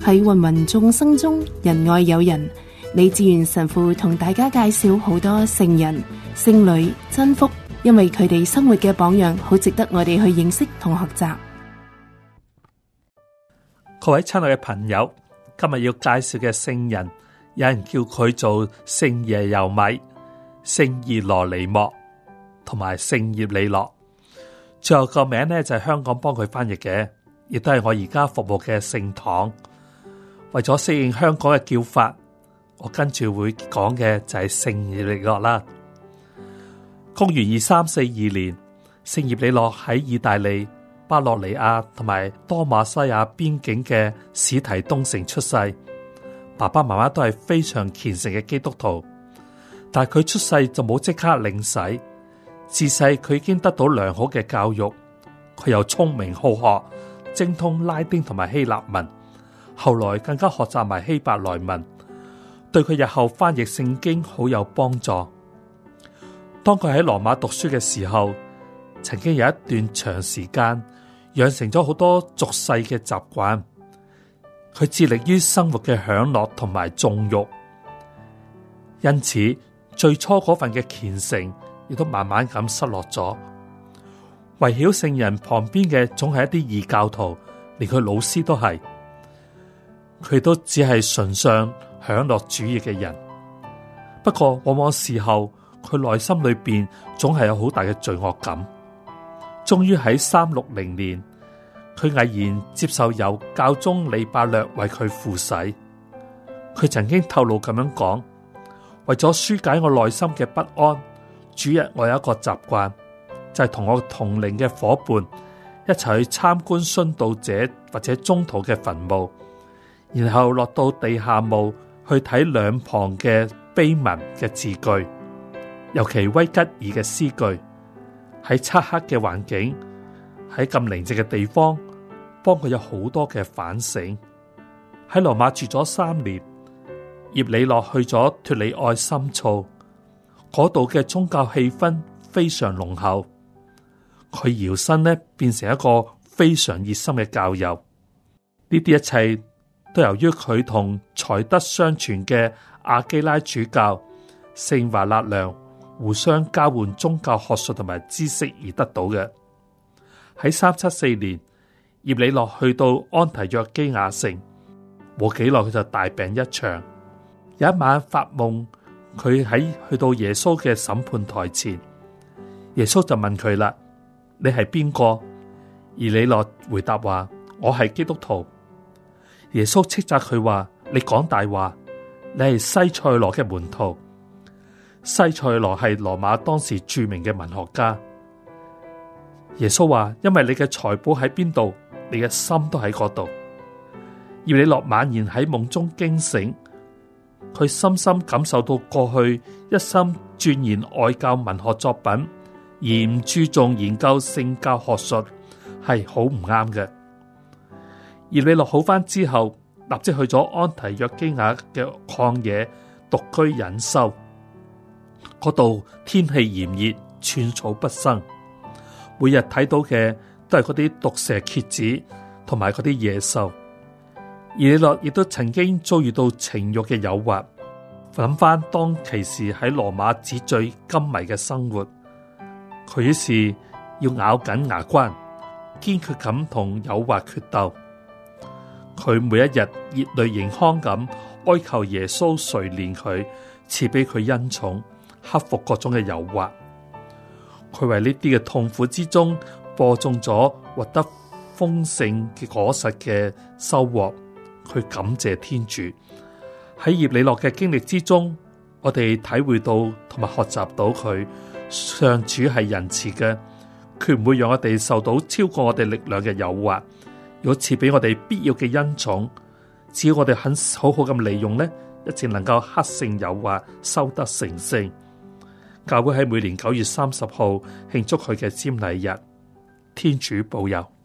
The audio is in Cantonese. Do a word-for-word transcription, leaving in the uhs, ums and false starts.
喺芸芸眾生中，人愛有人。李志源神父同大家介紹好多聖人、聖女、真福，因為佢哋生活嘅榜樣好值得我哋去認識同學習。 各位親愛嘅朋友，今日要介紹嘅聖人，有人叫佢做聖耶柔米、聖熱羅尼莫同埋聖葉理諾。最後個名呢，就係香港幫佢翻譯嘅，亦都係我而家服務嘅聖堂。為咗適應香港嘅叫法，我跟住會講嘅就係聖葉理諾啦。公元二三四二年，聖葉理諾喺意大利巴洛尼亞同埋多馬西亞邊境嘅史提東城出世。爸爸媽媽都係非常虔誠嘅基督徒，但係佢出世就冇即刻領洗。自細佢已經得到良好嘅教育，佢又聰明好學，精通拉丁同埋希臘文，後來更加學習埋希伯來文，對佢日後翻譯聖經好有幫助。當佢喺羅馬讀書嘅時候，曾經有一段長時間養成咗好多俗世嘅習慣，佢致力於生活嘅享樂同埋縱慾，因此最初嗰份嘅虔誠亦都慢慢咁失落咗。圍繞聖人旁邊嘅總係一啲異教徒，連佢老師都係，佢都只係崇尚享樂主義嘅人。不過往往事後佢內心裏邊總係有好大嘅罪惡感。終於喺三六零年，佢毅然接受由教宗李伯略為佢付洗。佢曾經透露咁樣講：為咗紓解我內心嘅不安，主日我有一個習慣，就係同我同齡嘅伙伴一齊去參觀殉道者或者宗徒嘅墳墓，然後落到地下墓去睇兩旁嘅碑文嘅字句，尤其威吉爾嘅詩句。喺漆黑嘅環境，喺咁寧靜嘅地方，幫佢有好多嘅反省。喺羅馬住咗三年，葉理諾去咗脫里愛深造，嗰度嘅宗教氣氛非常濃厚。佢搖身呢變成一個非常熱心嘅教友。呢啲一切都由於佢同才德相傳嘅阿基拉主教聖華納良互相交換宗教學術同埋知識而得到嘅。喺三七四年，葉理諾去到安提約基亞城，冇幾耐佢就大病一場。有一晚發夢，佢喺去到耶穌嘅審判台前，耶穌就問佢啦：你係邊個？葉理諾回答話：我係基督徒。耶穌斥責佢話：你講大話，你係西塞羅嘅門徒。西塞羅係羅馬當時著名嘅文學家。耶穌話：因為你嘅財寶喺邊度，你嘅心都喺嗰度。葉理諾猛然喺夢中驚醒，佢深深感受到過去一心鑽研外教文學作品而唔注重研究聖教學術係好唔啱嘅。葉理諾好返之後，立即去咗安提約基亞嘅曠野獨居隱修。嗰度天氣炎熱，寸草不生，每日睇到嘅都係嗰啲毒蛇蠍子同埋嗰啲野獸。葉理諾亦都曾經遭遇到情慾嘅誘惑，諗翻當其時喺羅馬紙醉金迷嘅生活，佢於是要咬緊牙關，堅決咁同誘惑決鬥。佢每一日熱淚盈眶咁哀求耶穌垂憐佢，賜俾佢恩寵，克服各種嘅誘惑。佢為呢啲嘅痛苦之中播種咗獲得豐盛嘅果實嘅收穫，佢感謝天主。喺葉理諾嘅經歷之中，我哋體會到同埋學習到佢上主係仁慈嘅，佢唔會讓我哋受到超過我哋力量嘅誘惑。如果賜俾我哋必要嘅恩寵，只要我哋肯好好咁利用呢，一直能夠克勝誘惑，修得成聖。教會喺每年九月三十號慶祝佢嘅瞻禮日，天主保佑。